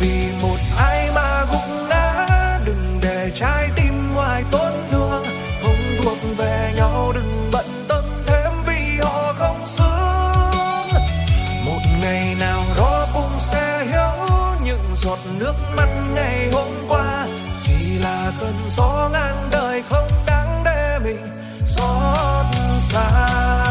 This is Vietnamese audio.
vì một ai mà gục ngã, đừng để trái tim hoài tổn thương. Không thuộc về nhau đừng bận tâm thêm vì họ không xứng. Một ngày nào đó cũng sẽ hiểu những giọt nước mắt ngày hôm qua chỉ là cơn gió ngang đời, không đáng để mình xót xa.